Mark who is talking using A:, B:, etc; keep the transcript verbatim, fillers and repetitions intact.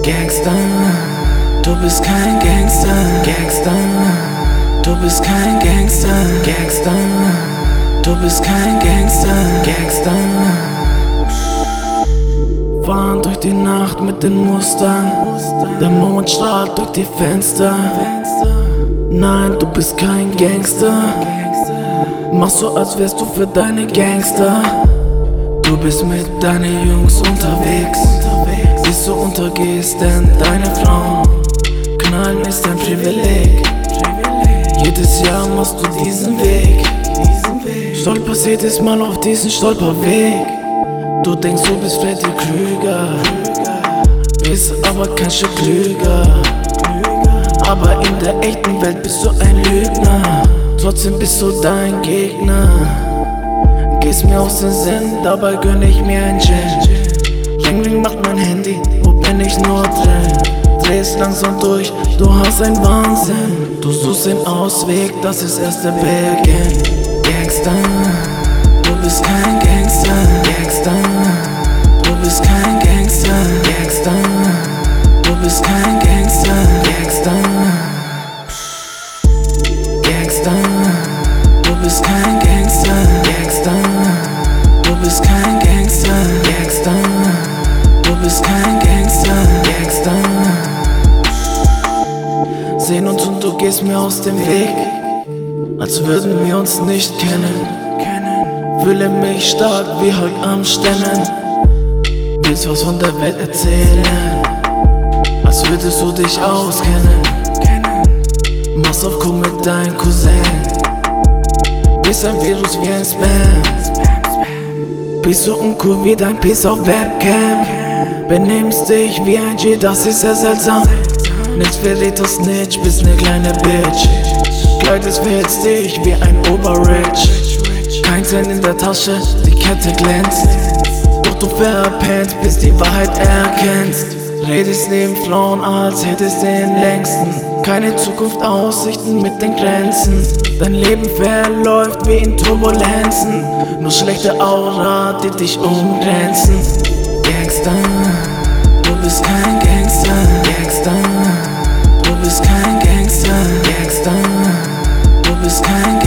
A: Gangster, du bist kein Gangster. Gangster, du bist kein Gangster. Gangster, du bist kein Gangster. Gangster. Fahren durch die Nacht mit den Mustern, der Mond strahlt durch die Fenster. Nein, du bist kein Gangster. Machst so, als wärst du für deine Gangster. Du bist mit deinen Jungs unterwegs, bis du untergehst, denn deine Frauen knallen ist ein Privileg. Jedes Jahr machst du diesen Weg, stolperst jedes Mal auf diesen Stolperweg. Du denkst, du bist Freddy Krüger, bist aber kein Stück klüger. Aber in der echten Welt bist du ein Lügner, trotzdem bist du dein Gegner. Gehst mir aus dem Sinn, dabei gönn ich mir ein Gin. Ring Ring macht mein Handy, wo bin ich nur drin? Drehst langsam durch, du hast ein Wahnsinn. Du suchst den Ausweg, das ist erst der Beginn. Gangster, du bist kein Gangster. Gangster, du bist kein Gangster. Gangster, du bist kein Gangster. Gangster, Gangster, du bist kein Gangster. Gangster, du bist kein Gangster. Gangster, du bist kein Gangster. Gangster. Sehen uns und du gehst mir aus dem Weg, als würden wir uns nicht kennen. Fühle mich stark wie Hulk am Stämmen. Willst was von der Welt erzählen, als würdest du dich auskennen. Machst auf cool mit deinem Cousin, bist ein Virus wie ein Spam. Bist so uncool wie dein Piece auf Webcam. Benimmst dich wie ein G, das ist sehr seltsam. Nichts verrät das Snitch, bist ne kleine Bitch. Kleidest verhältst dich wie ein Oberrich. Kein Cent in der Tasche, die Kette glänzt. Doch du verpennt, bis die Wahrheit erkennst. Redest neben Frauen, als hättest den längsten. Keine Zukunft, Aussichten mit den Grenzen. Dein Leben verläuft wie in Turbulenzen. Nur schlechte Aura, die dich umgrenzen. Gangster, du bist kein Gangster. Gangster, du bist kein Gangster. Gangster, du bist kein Gangster.